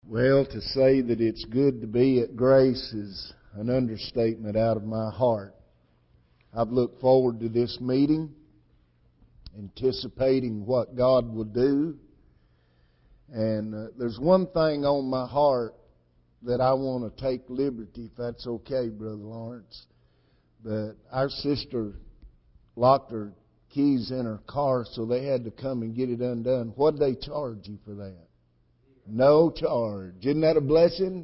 Well, to say that it's good to be at Grace is an understatement out of my heart. I've looked forward to this meeting, anticipating what God will do. And there's one thing on my heart that I want to take liberty, if that's okay, Brother Lawrence. But our sister locked her keys in her car, so they had to come and get it undone. What did they charge you for that? No charge. Isn't that a blessing?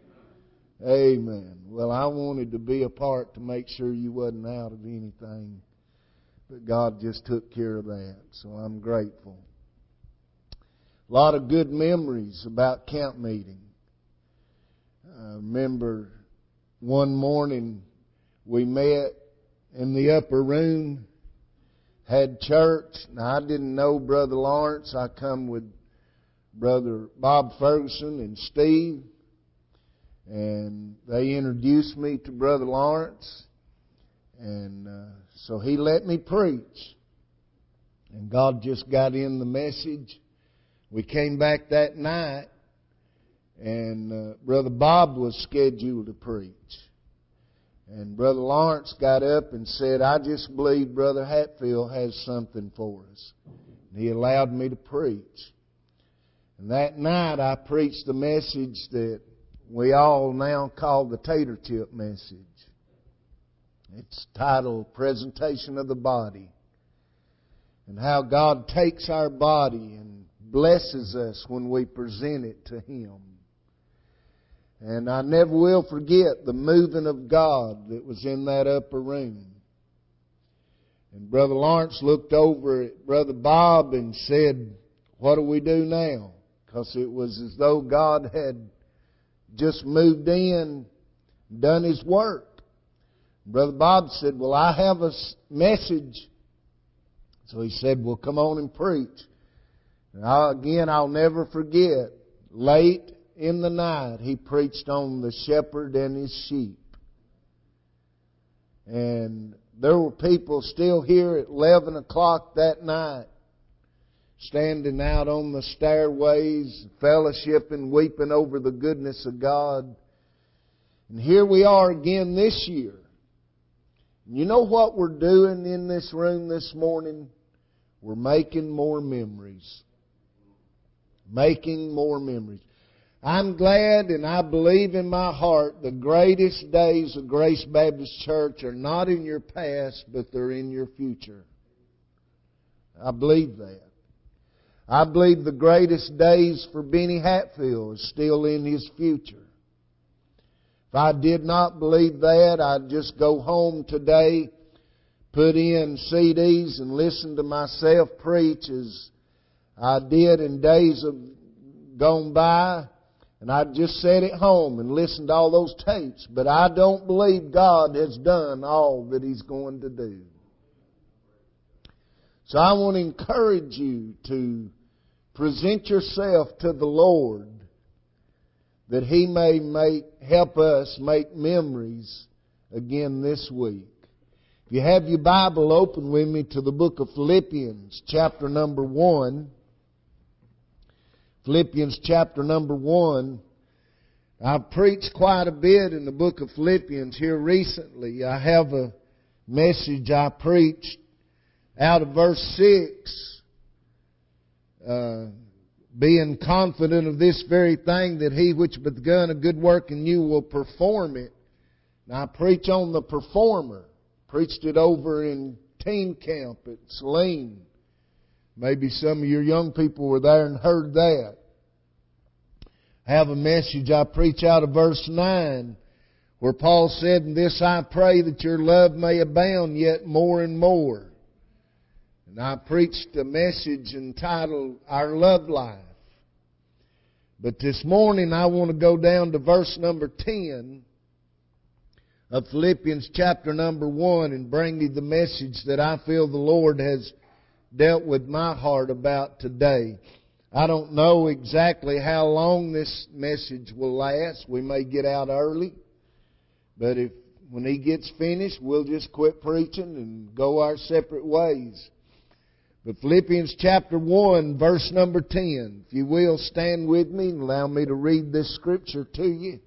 Amen. Well, I wanted to be a part to make sure you wasn't out of anything. But God just took care of that. So I'm grateful. A lot of good memories about camp meeting. I remember one morning we met in the upper room, had church. Now, I didn't know Brother Lawrence. I come with Brother Bob Ferguson and Steve, and they introduced me to Brother Lawrence, and so he let me preach, and God just got in the message. We came back that night, and Brother Bob was scheduled to preach, and Brother Lawrence got up and said, "I just believe Brother Hatfield has something for us." And he allowed me to preach. And that night I preached the message that we all now call the tater chip message. It's titled Presentation of the Body. And how God takes our body and blesses us when we present it to Him. And I never will forget the moving of God that was in that upper room. And Brother Lawrence looked over at Brother Bob and said, "What do we do now?" Because it was as though God had just moved in, done His work. Brother Bob said, "Well, I have a message." So he said, "Well, come on and preach." And I'll never forget, late in the night, he preached on the shepherd and his sheep. And there were people still here at 11 o'clock that night, standing out on the stairways, fellowshipping, weeping over the goodness of God. And here we are again this year. You know what we're doing in this room this morning? We're making more memories. Making more memories. I'm glad and I believe in my heart the greatest days of Grace Baptist Church are not in your past, but they're in your future. I believe that. I believe the greatest days for Benny Hatfield is still in his future. If I did not believe that, I'd just go home today, put in CDs and listen to myself preach as I did in days of gone by. And I'd just sit at home and listen to all those tapes. But I don't believe God has done all that He's going to do. So I want to encourage you to present yourself to the Lord that He may help us make memories again this week. If you have your Bible, open with me to the book of Philippians, chapter number 1. Philippians chapter number 1. I've preached quite a bit in the book of Philippians here recently. I have a message I preached out of verse 6. Being confident of this very thing, that He which begun a good work in you will perform it. Now I preach on the performer. Preached it over in teen camp at Saline. Maybe some of your young people were there and heard that. I have a message I preach out of verse 9, where Paul said, "In this I pray, that your love may abound yet more and more." And I preached a message entitled, Our Love Life. But this morning I want to go down to verse number 10 of Philippians chapter number 1 and bring you the message that I feel the Lord has dealt with my heart about today. I don't know exactly how long this message will last. We may get out early. But when He gets finished, we'll just quit preaching and go our separate ways. But Philippians chapter 1, verse number 10. If you will, stand with me and allow me to read this scripture to you.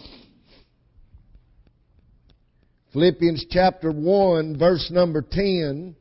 Philippians chapter 1, verse number 10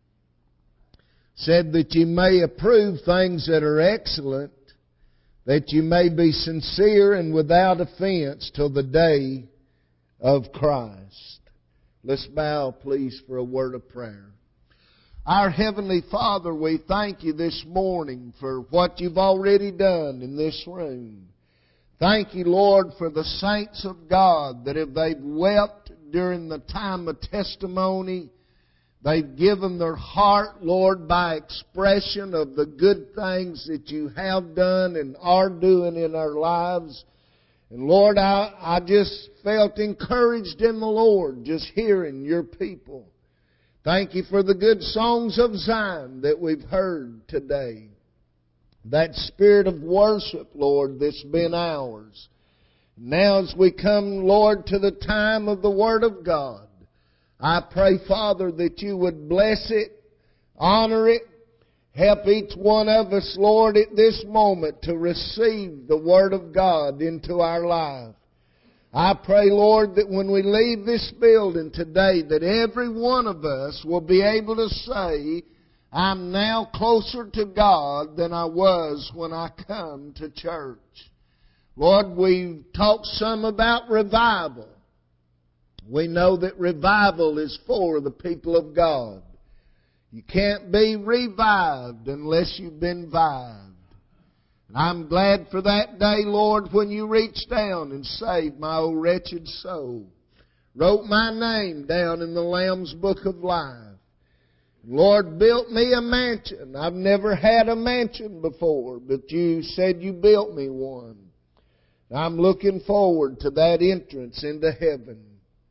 said that you may approve things that are excellent, that you may be sincere and without offense till the day of Christ. Let's bow, please, for a word of prayer. Our Heavenly Father, we thank You this morning for what You've already done in this room. Thank You, Lord, for the saints of God that if they've wept during the time of testimony, they've given their heart, Lord, by expression of the good things that You have done and are doing in our lives. And Lord, I just felt encouraged in the Lord just hearing Your people. Thank You for the good songs of Zion that we've heard today. That spirit of worship, Lord, that's been ours. Now as we come, Lord, to the time of the Word of God, I pray, Father, that You would bless it, honor it, help each one of us, Lord, at this moment to receive the Word of God into our life. I pray, Lord, that when we leave this building today, that every one of us will be able to say, I'm now closer to God than I was when I come to church. Lord, we've talked some about revival. We know that revival is for the people of God. You can't be revived unless you've been vived. And I'm glad for that day, Lord, when You reached down and saved my old wretched soul. Wrote my name down in the Lamb's Book of Life. Lord, built me a mansion. I've never had a mansion before, but You said You built me one. I'm looking forward to that entrance into heaven.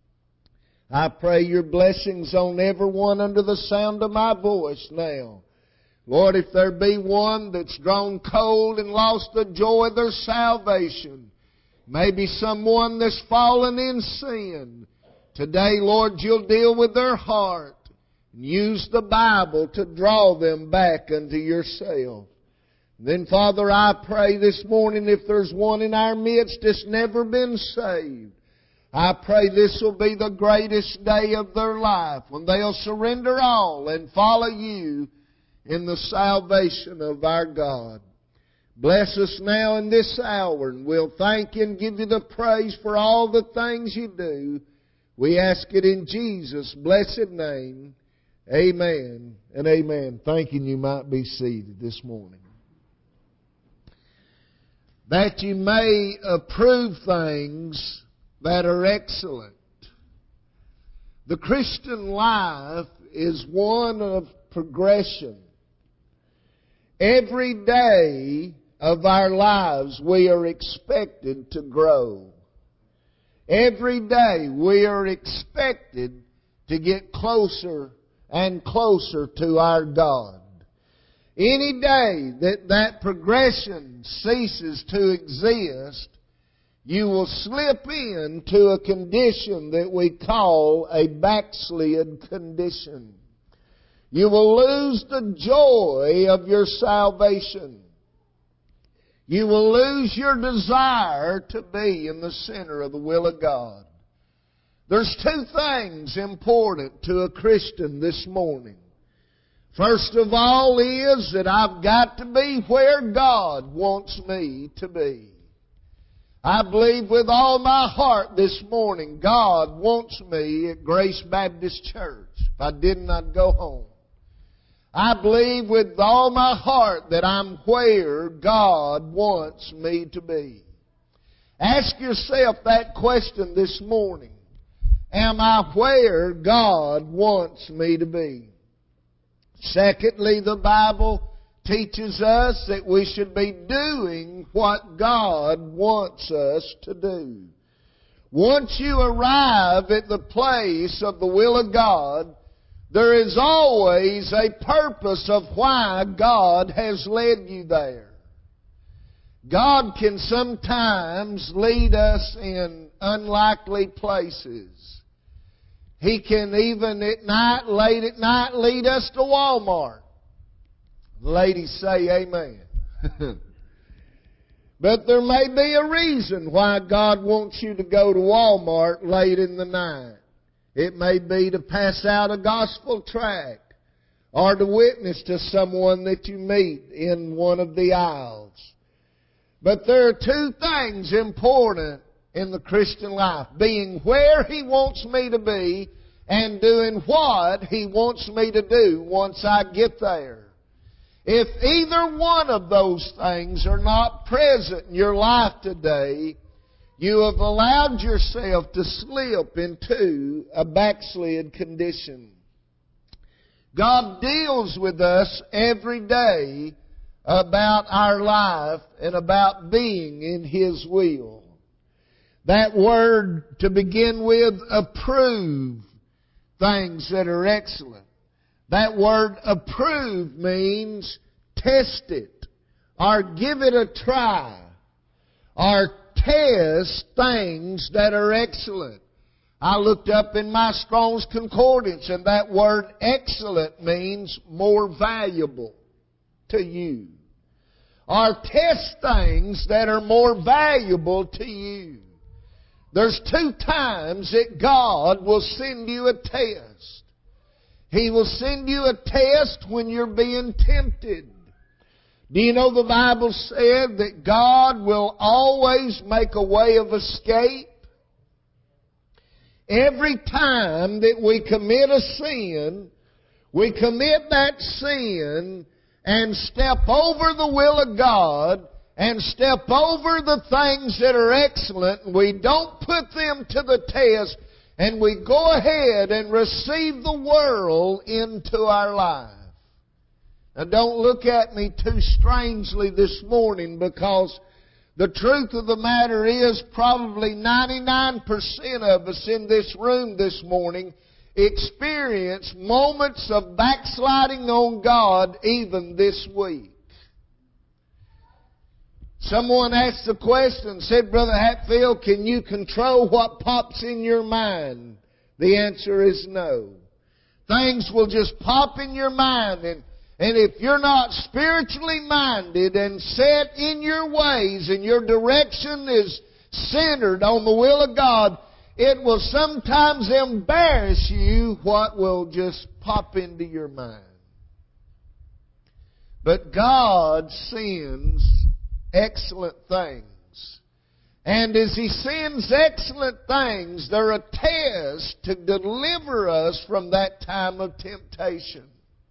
I pray Your blessings on everyone under the sound of my voice now. Lord, if there be one that's drawn cold and lost the joy of their salvation, maybe someone that's fallen in sin, today, Lord, You'll deal with their heart and use the Bible to draw them back unto Yourself. Then, Father, I pray this morning if there's one in our midst that's never been saved, I pray this will be the greatest day of their life when they'll surrender all and follow You in the salvation of our God. Bless us now in this hour, and we'll thank You and give You the praise for all the things You do. We ask it in Jesus' blessed name. Amen and amen. Thanking You might be seated this morning. That you may approve things that are excellent. The Christian life is one of progression. Every day of our lives we are expected to grow. Every day we are expected to get closer and closer to our God. Any day that progression ceases to exist, you will slip into a condition that we call a backslid condition. You will lose the joy of your salvation. You will lose your desire to be in the center of the will of God. There's two things important to a Christian this morning. First of all is that I've got to be where God wants me to be. I believe with all my heart this morning God wants me at Grace Baptist Church. If I didn't, I'd go home. I believe with all my heart that I'm where God wants me to be. Ask yourself that question this morning. Am I where God wants me to be? Secondly, the Bible teaches us that we should be doing what God wants us to do. Once you arrive at the place of the will of God, there is always a purpose of why God has led you there. God can sometimes lead us in unlikely places. He can even at night, late at night, lead us to Walmart. Ladies say amen. But there may be a reason why God wants you to go to Walmart late in the night. It may be to pass out a gospel tract or to witness to someone that you meet in one of the aisles. But there are two things important in the Christian life: being where He wants me to be and doing what He wants me to do once I get there. If either one of those things are not present in your life today, you have allowed yourself to slip into a backslid condition. God deals with us every day about our life and about being in His will. That word to begin with, approve things that are excellent. That word approve means test it, or give it a try, or test things that are excellent. I looked up in my Strong's Concordance, and that word excellent means more valuable to you. Or test things that are more valuable to you. There's two times that God will send you a test. He will send you a test when you're being tempted. Do you know the Bible said that God will always make a way of escape? Every time that we commit a sin, we commit that sin and step over the will of God and step over the things that are excellent, and we don't put them to the test, and we go ahead and receive the world into our life. Now don't look at me too strangely this morning, because the truth of the matter is probably 99% of us in this room this morning experience moments of backsliding on God even this week. Someone asked the question, said, Brother Hatfield, can you control what pops in your mind? The answer is no. Things will just pop in your mind, and if you're not spiritually minded and set in your ways and your direction is centered on the will of God, it will sometimes embarrass you what will just pop into your mind. But God sends excellent things. And as He sends excellent things, they're a test to deliver us from that time of temptation.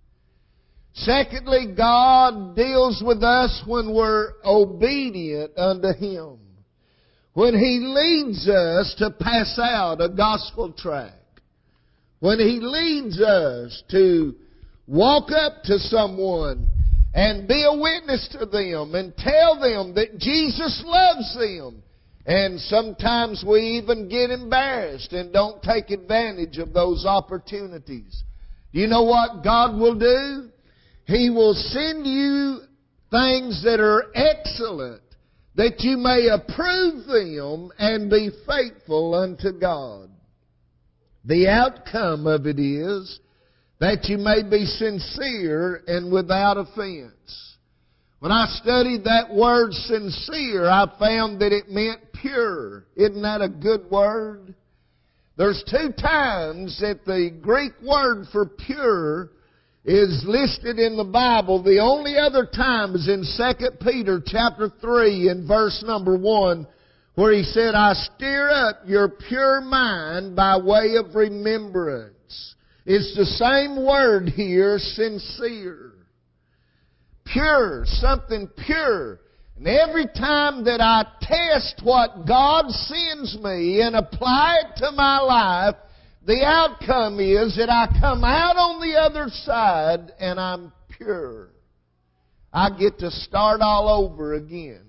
Secondly, God deals with us when we're obedient unto Him. When He leads us to pass out a gospel tract. When He leads us to walk up to someone and be a witness to them and tell them that Jesus loves them. And sometimes we even get embarrassed and don't take advantage of those opportunities. Do you know what God will do? He will send you things that are excellent, that you may approve them and be faithful unto God. The outcome of it is that you may be sincere and without offense. When I studied that word sincere, I found that it meant pure. Isn't that a good word? There's two times that the Greek word for pure is listed in the Bible. The only other time is in 2 Peter chapter 3 and verse number 1, where he said, I stir up your pure mind by way of remembrance. It's the same word here, sincere. Pure, something pure. And every time that I test what God sends me and apply it to my life, the outcome is that I come out on the other side and I'm pure. I get to start all over again.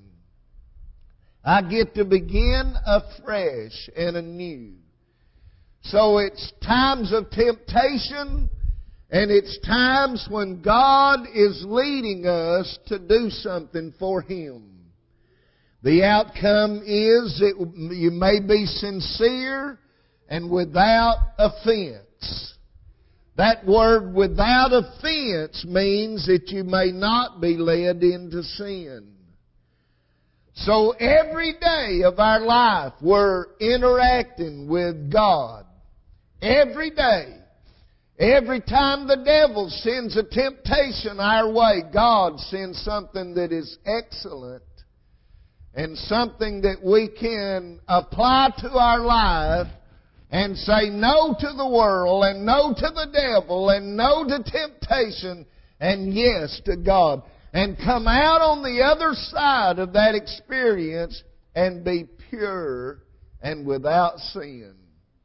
I get to begin afresh and anew. So it's times of temptation, and it's times when God is leading us to do something for Him. The outcome is that you may be sincere and without offense. That word without offense means that you may not be led into sin. So every day of our life we're interacting with God. Every day. Every time the devil sends a temptation our way, God sends something that is excellent and something that we can apply to our life and say no to the world and no to the devil and no to temptation and yes to God. And come out on the other side of that experience and be pure and without sin.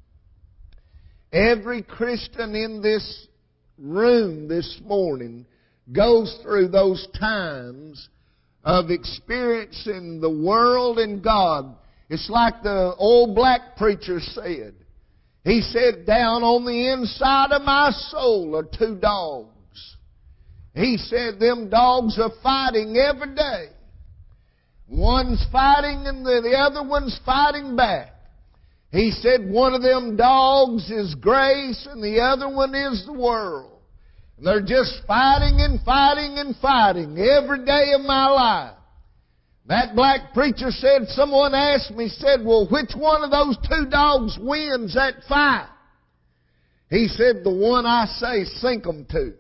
Every Christian in this room this morning goes through those times of experiencing the world and God. It's like the old black preacher said. He said, down on the inside of my soul are two dogs. He said, them dogs are fighting every day. One's fighting and the other one's fighting back. He said, one of them dogs is grace and the other one is the world. And they're just fighting and fighting and fighting every day of my life. That black preacher said, someone asked me, said, well, which one of those two dogs wins that fight? He said, the one I say sink 'em to.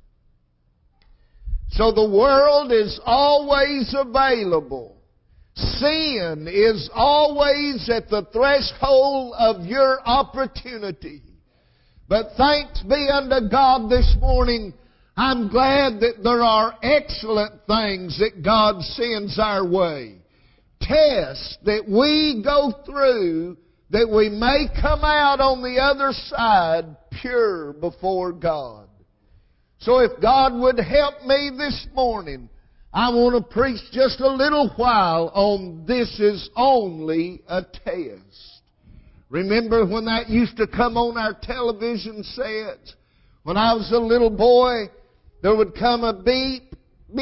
So the world is always available. Sin is always at the threshold of your opportunity. But thanks be unto God this morning, I'm glad that there are excellent things that God sends our way. Tests that we go through that we may come out on the other side pure before God. So if God would help me this morning, I want to preach just a little while on this is only a test. Remember when that used to come on our television sets? When I was a little boy, there would come a beep,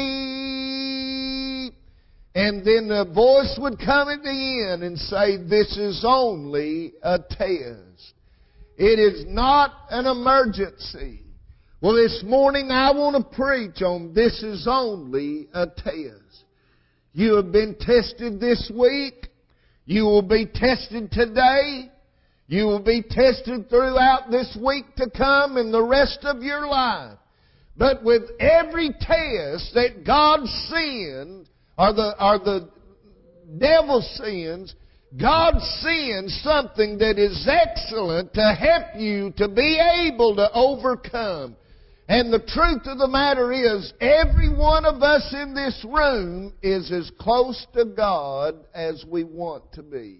beep, and then a voice would come at the end and say, this is only a test. It is not an emergency. Well, this morning I want to preach on this is only a test. You have been tested this week. You will be tested today. You will be tested throughout this week to come and the rest of your life. But with every test that God sends, or the devil sends, God sends something that is excellent to help you to be able to overcome. And the truth of the matter is, every one of us in this room is as close to God as we want to be.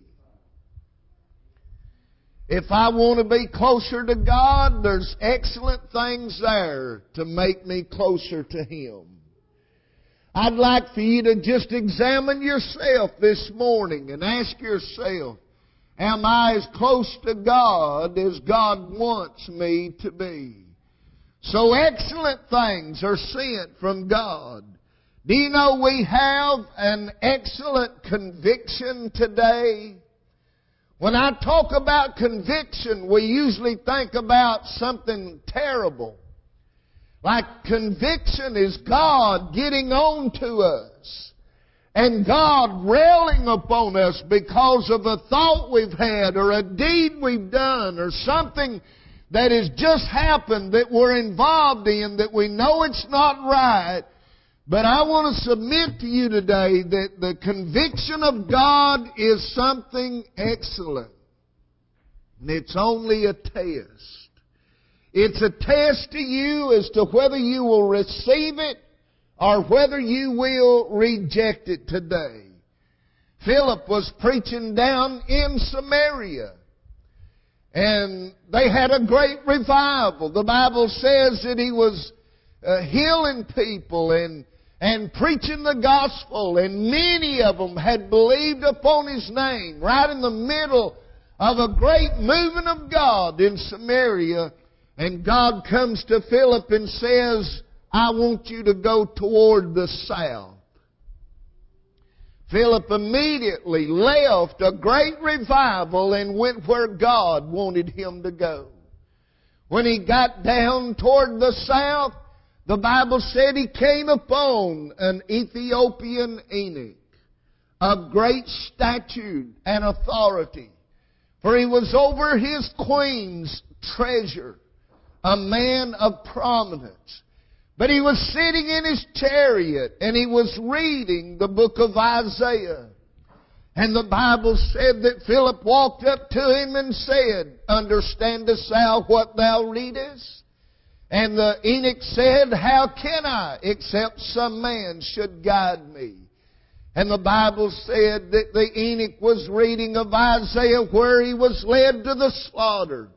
If I want to be closer to God, there's excellent things there to make me closer to Him. I'd like for you to just examine yourself this morning and ask yourself, am I as close to God as God wants me to be? So excellent things are sent from God. Do you know we have an excellent conviction today? When I talk about conviction, we usually think about something terrible. Like conviction is God getting on to us and God railing upon us because of a thought we've had or a deed we've done or something that has just happened that we're involved in that we know it's not right. But I want to submit to you today that the conviction of God is something excellent. And it's only a test. It's a test to you as to whether you will receive it or whether you will reject it today. Philip was preaching down in Samaria. And they had a great revival. The Bible says that he was healing people and preaching the gospel. And many of them had believed upon his name. Right in the middle of a great movement of God in Samaria. And God comes to Philip and says, I want you to go toward the south. Philip immediately left a great revival and went where God wanted him to go. When he got down toward the south, the Bible said he came upon an Ethiopian eunuch of great stature and authority, for he was over his queen's treasure, a man of prominence. But he was sitting in his chariot and he was reading the book of Isaiah. And the Bible said that Philip walked up to him and said, "Understandest thou what thou readest?" And the eunuch said, "How can I, except some man should guide me?" And the Bible said that the eunuch was reading of Isaiah where he was led to the slaughter,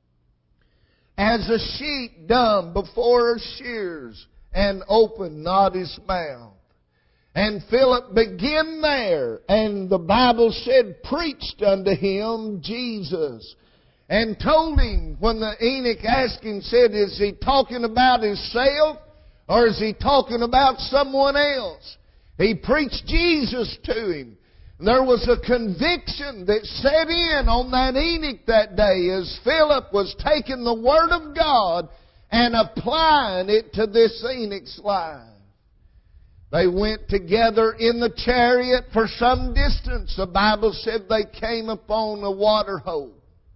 as a sheep dumb before her shears, and opened not his mouth. And Philip began there, and the Bible said, preached unto him Jesus, and told him, when the eunuch asked him, said, is he talking about himself, or is he talking about someone else? He preached Jesus to him. There was a conviction that set in on that eunuch that day as Philip was taking the Word of God and applying it to this eunuch's life. They went together in the chariot for some distance. The Bible said they came upon a water hole.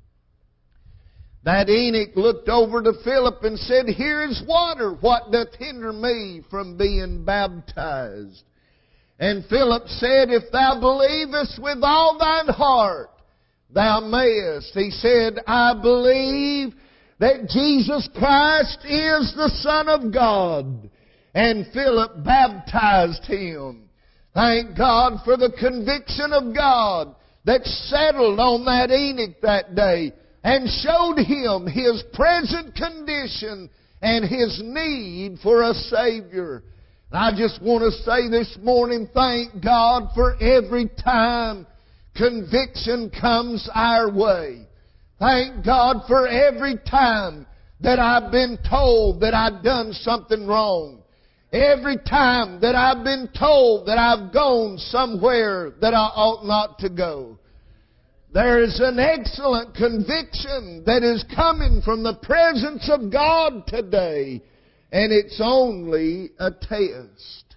That eunuch looked over to Philip and said, "Here is water. What doth hinder me from being baptized?" And Philip said, "If thou believest with all thine heart, thou mayest." He said, "I believe that Jesus Christ is the Son of God." And Philip baptized him. Thank God for the conviction of God that settled on that eunuch that day and showed him his present condition and his need for a Savior. I just want to say this morning, thank God for every time conviction comes our way. Thank God for every time that I've been told that I've done something wrong. Every time that I've been told that I've gone somewhere that I ought not to go. There is an excellent conviction that is coming from the presence of God today. And it's only a test.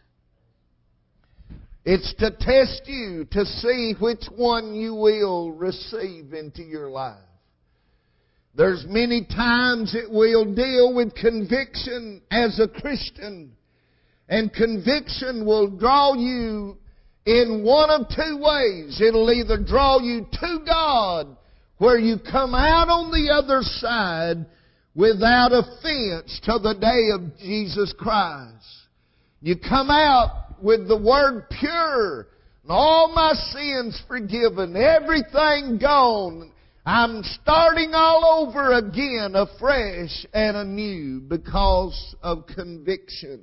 It's to test you to see which one you will receive into your life. There's many times it will deal with conviction as a Christian. And conviction will draw you in one of two ways. It'll either draw you to God, where you come out on the other side without offense till the day of Jesus Christ. You come out with the word pure, and all my sins forgiven, everything gone. I'm starting all over again, afresh and anew, because of conviction.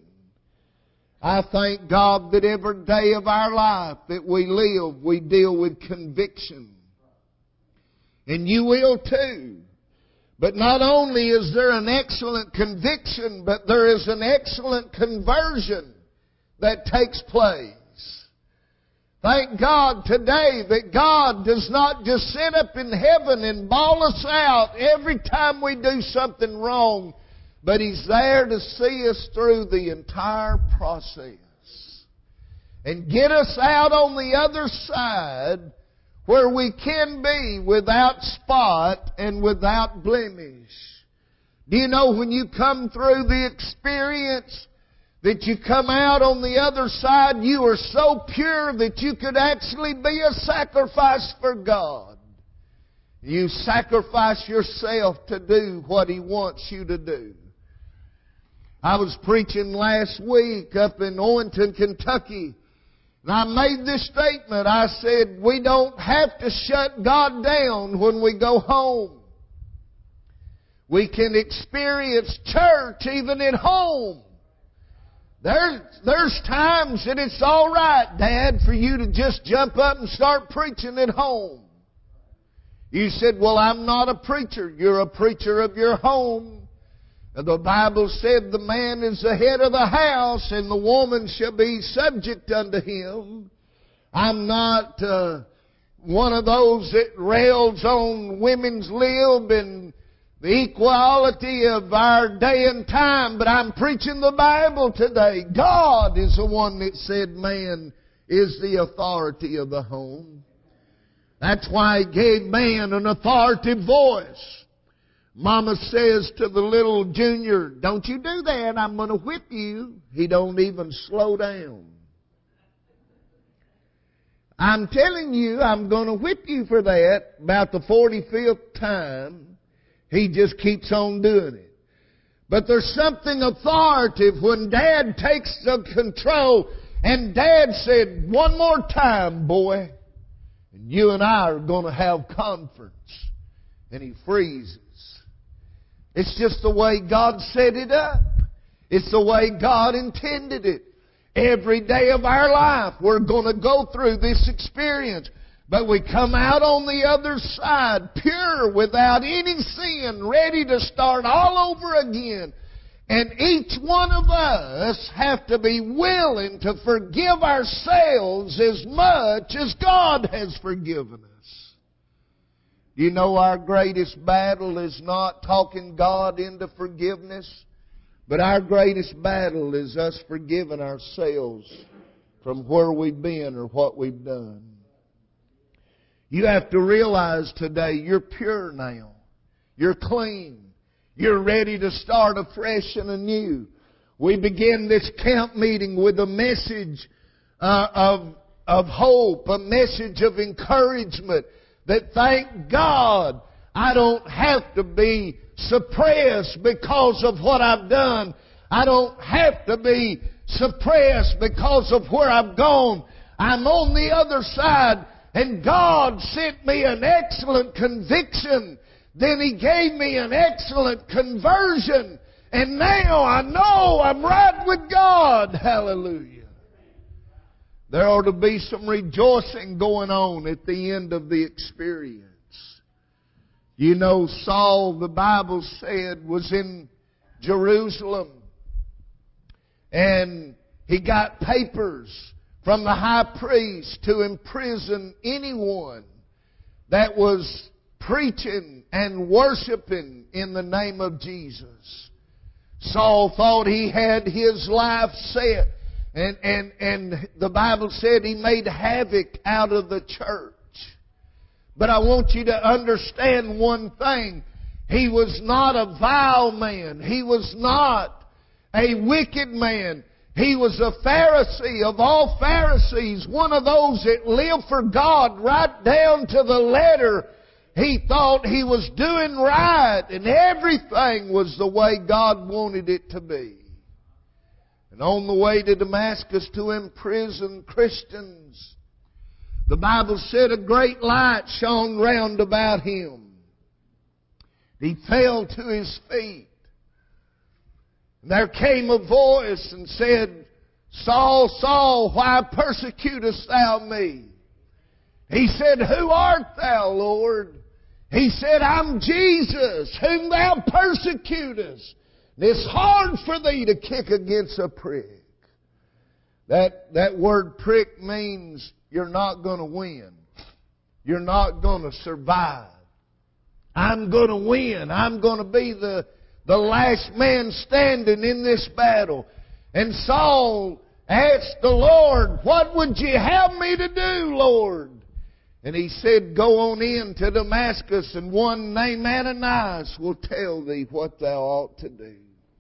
I thank God that every day of our life that we live, we deal with conviction. And you will too. But not only is there an excellent conviction, but there is an excellent conversion that takes place. Thank God today that God does not just sit up in heaven and bawl us out every time we do something wrong, but He's there to see us through the entire process and get us out on the other side where we can be without spot and without blemish. Do you know when you come through the experience that you come out on the other side, you are so pure that you could actually be a sacrifice for God. You sacrifice yourself to do what He wants you to do. I was preaching last week up in Owington, Kentucky, and I made this statement. I said, we don't have to shut God down when we go home. We can experience church even at home. There's times that it's all right, Dad, for you to just jump up and start preaching at home. You said, well, I'm not a preacher. You're a preacher of your home. The Bible said the man is the head of the house and the woman shall be subject unto him. I'm not one of those that rails on women's lib and the equality of our day and time, but I'm preaching the Bible today. God is the one that said man is the authority of the home. That's why He gave man an authoritative voice. Mama says to the little Junior, "Don't you do that, I'm going to whip you." He don't even slow down. "I'm telling you, I'm going to whip you for that." About the 45th time, he just keeps on doing it. But there's something authoritative when Dad takes the control and Dad said, "One more time, boy, and you and I are going to have conference." And he freezes. It's just the way God set it up. It's the way God intended it. Every day of our life we're going to go through this experience. But we come out on the other side pure, without any sin, ready to start all over again. And each one of us have to be willing to forgive ourselves as much as God has forgiven us. You know, our greatest battle is not talking God into forgiveness, but our greatest battle is us forgiving ourselves from where we've been or what we've done. You have to realize today you're pure now. You're clean. You're ready to start afresh and anew. We begin this camp meeting with a message of hope, a message of encouragement, that thank God I don't have to be suppressed because of what I've done. I don't have to be suppressed because of where I've gone. I'm on the other side. And God sent me an excellent conviction. Then He gave me an excellent conversion. And now I know I'm right with God. Hallelujah. There ought to be some rejoicing going on at the end of the experience. You know, Saul, the Bible said, was in Jerusalem. And he got papers from the high priest to imprison anyone that was preaching and worshiping in the name of Jesus. Saul thought he had his life set. And the Bible said he made havoc out of the church. But I want you to understand one thing. He was not a vile man. He was not a wicked man. He was a Pharisee of all Pharisees, one of those that lived for God right down to the letter. He thought he was doing right and everything was the way God wanted it to be. And on the way to Damascus to imprison Christians, the Bible said a great light shone round about him. He fell to his feet. And there came a voice and said, "Saul, Saul, why persecutest thou me?" He said, "Who art thou, Lord?" He said, "I'm Jesus, whom thou persecutest." And it's hard for thee to kick against a prick. That word prick means you're not going to win. You're not going to survive. I'm going to win. I'm going to be the last man standing in this battle. And Saul asked the Lord, "What would you have me to do, Lord?" And he said, "Go on in to Damascus, and one named Ananias will tell thee what thou ought to do."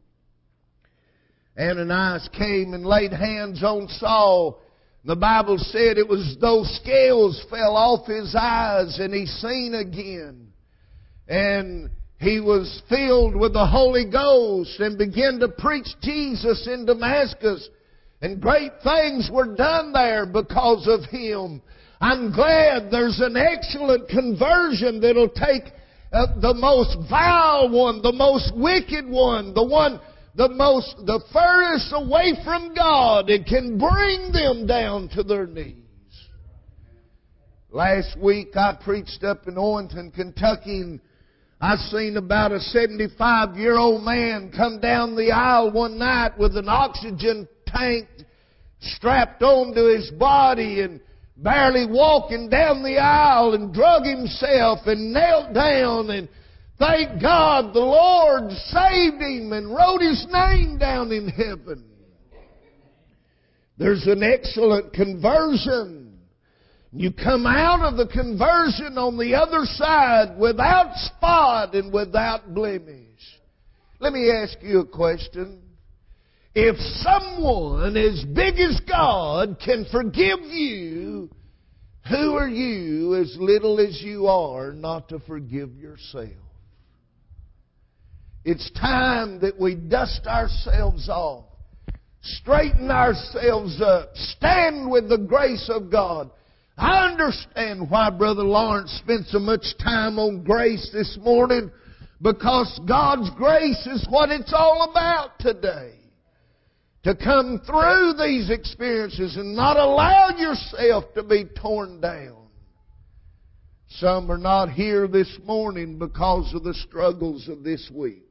Ananias came and laid hands on Saul. The Bible said it was as though scales fell off his eyes and he seen again. And he was filled with the Holy Ghost and began to preach Jesus in Damascus. And great things were done there because of him. I'm glad there's an excellent conversion that'll take the most vile one, the most wicked one, the furthest away from God. It can bring them down to their knees. Last week I preached up in Owenton, Kentucky, and I seen about a 75-year-old man come down the aisle one night with an oxygen tank strapped onto his body and barely walking down the aisle, and drug himself and knelt down and Thank God the Lord saved him and wrote his name down in heaven. There's an excellent conversion. You come out of the conversion on the other side without spot and without blemish. Let me ask you a question. If someone as big as God can forgive you, who are you, as little as you are, not to forgive yourself? It's time that we dust ourselves off, straighten ourselves up, stand with the grace of God. I understand why Brother Lawrence spent so much time on grace this morning, because God's grace is what it's all about today. To come through these experiences and not allow yourself to be torn down. Some are not here this morning because of the struggles of this week.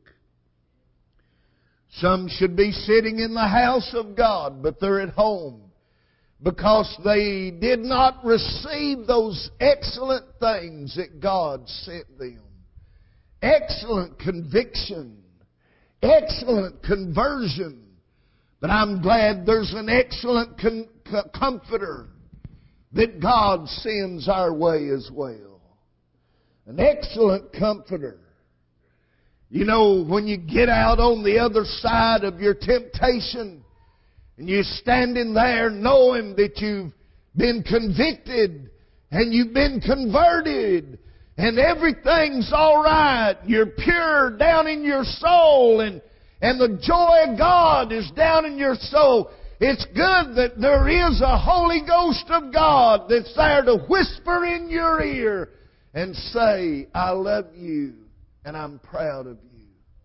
Some should be sitting in the house of God, but they're at home because they did not receive those excellent things that God sent them. Excellent conviction, excellent conversion. But I'm glad there's an excellent comforter that God sends our way as well. An excellent comforter. You know, when you get out on the other side of your temptation and you're standing there knowing that you've been convicted and you've been converted and everything's all right, you're pure down in your soul and the joy of God is down in your soul. It's good that there is a Holy Ghost of God that's there to whisper in your ear and say, I love you and I'm proud of you.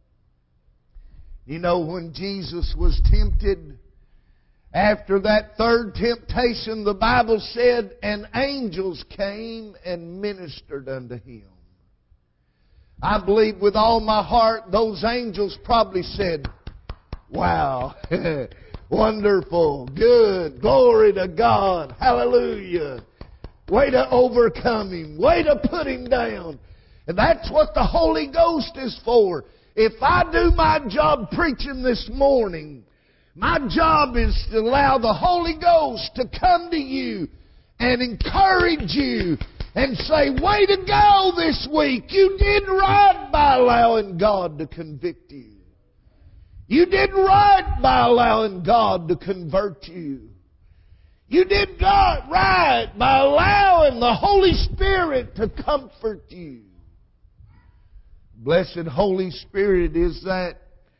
You know, when Jesus was tempted, after that third temptation, the Bible said, and angels came and ministered unto Him. I believe with all my heart those angels probably said, wow, wonderful, good, glory to God, hallelujah. Way to overcome him, way to put him down. And that's what the Holy Ghost is for. If I do my job preaching this morning, my job is to allow the Holy Ghost to come to you and encourage you and say, way to go this week. You did right by allowing God to convict you. You did right by allowing God to convert you. You did right by allowing the Holy Spirit to comfort you. Blessed Holy Spirit is that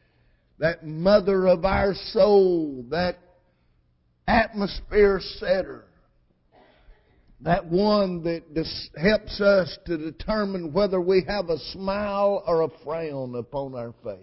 mother of our soul, that atmosphere setter. That one that helps us to determine whether we have a smile or a frown upon our face.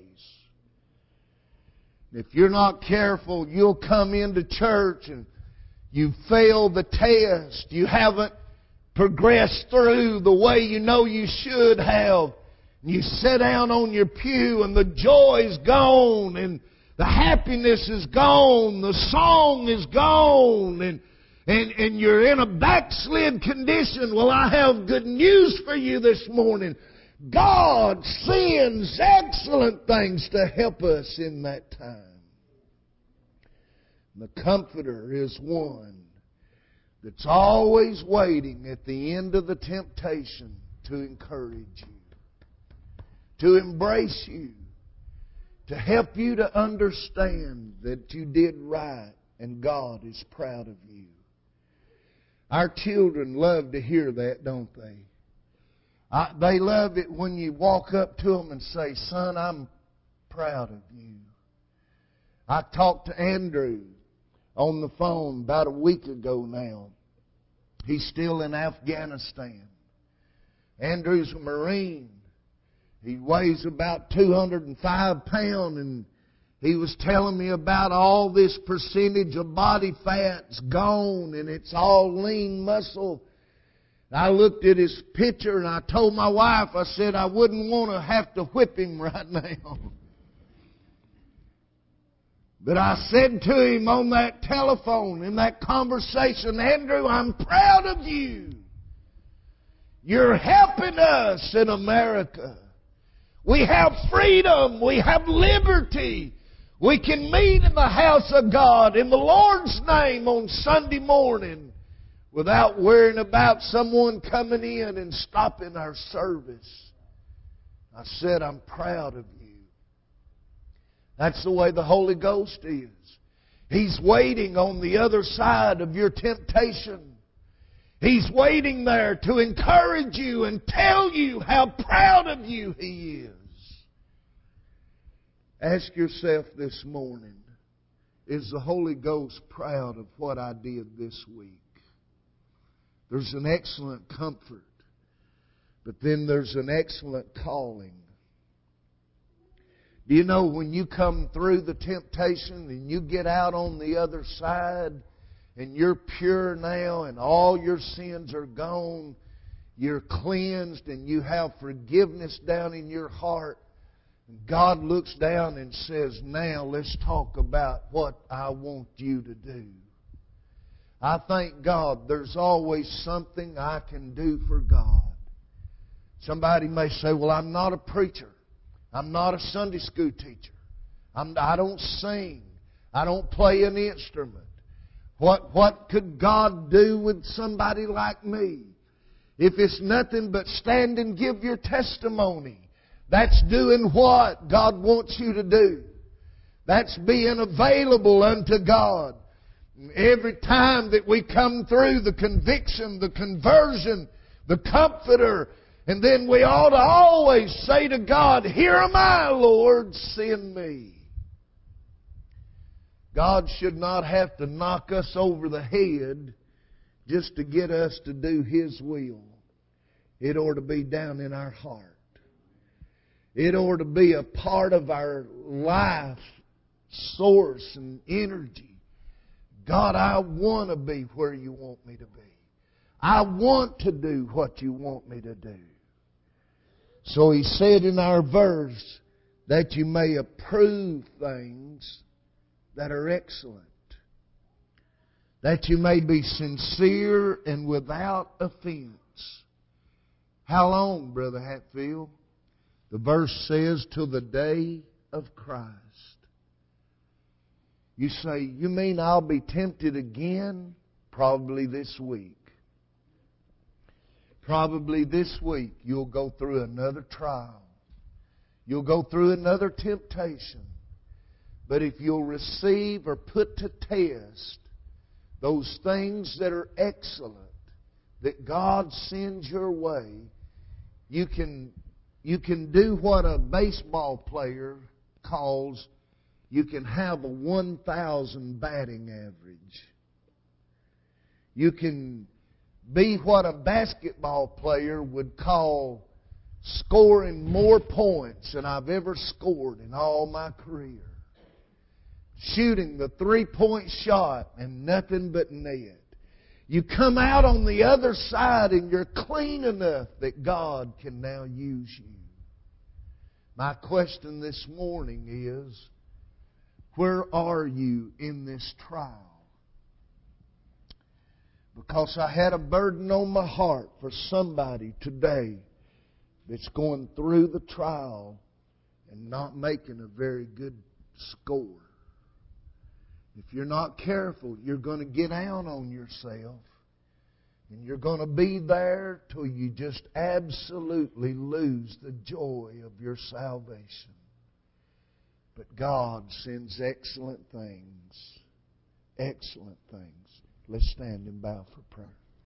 If you're not careful, you'll come into church and you failed the test. You haven't progressed through the way you know you should have. You sit down on your pew and the joy is gone and the happiness is gone. The song is gone and you're in a backslid condition. Well, I have good news for you this morning. God sends excellent things to help us in that time. The Comforter is one that's always waiting at the end of the temptation to encourage you, to embrace you, to help you to understand that you did right and God is proud of you. Our children love to hear that, don't they? They love it when you walk up to them and say, son, I'm proud of you. I talked to Andrew on the phone about a week ago now. He's still in Afghanistan. Andrew's a Marine. He weighs about 205 pounds, and he was telling me about all this percentage of body fat's gone, and it's all lean muscle. I looked at his picture, and I told my wife, I said, I wouldn't want to have to whip him right now. But I said to him on that telephone, in that conversation, Andrew, I'm proud of you. You're helping us in America. We have freedom. We have liberty. We can meet in the house of God in the Lord's name on Sunday morning without worrying about someone coming in and stopping our service. I said, I'm proud of you. That's the way the Holy Ghost is. He's waiting on the other side of your temptation. He's waiting there to encourage you and tell you how proud of you He is. Ask yourself this morning, is the Holy Ghost proud of what I did this week? There's an excellent comfort, but then there's an excellent calling. Do you know when you come through the temptation and you get out on the other side and you're pure now and all your sins are gone, you're cleansed and you have forgiveness down in your heart, God looks down and says, now let's talk about what I want you to do. I thank God there's always something I can do for God. Somebody may say, well, I'm not a preacher. I'm not a Sunday school teacher. I don't sing. I don't play an instrument. What could God do with somebody like me? If it's nothing but stand and give your testimony, that's doing what God wants you to do. That's being available unto God. Every time that we come through the conviction, the conversion, the comforter, and then we ought to always say to God, here am I, Lord, send me. God should not have to knock us over the head just to get us to do His will. It ought to be down in our heart. It ought to be a part of our life source and energy. God, I want to be where You want me to be. I want to do what You want me to do. So He said in our verse that you may approve things that are excellent, that you may be sincere and without offense. How long, Brother Hatfield? The verse says, till the day of Christ. You say, you mean I'll be tempted again? Probably this week. Probably this week you'll go through another trial. You'll go through another temptation. But if you'll receive or put to test those things that are excellent, that God sends your way, you can do what a baseball player calls, you can have a 1,000 batting average. You can be what a basketball player would call scoring more points than I've ever scored in all my career. Shooting the 3-point shot and nothing but net. You come out on the other side and you're clean enough that God can now use you. My question this morning is, where are you in this trial? Because I had a burden on my heart for somebody today that's going through the trial and not making a very good score. If you're not careful, you're going to get out on yourself. And you're going to be there till you just absolutely lose the joy of your salvation. But God sends excellent things. Excellent things. Let's stand and bow for prayer.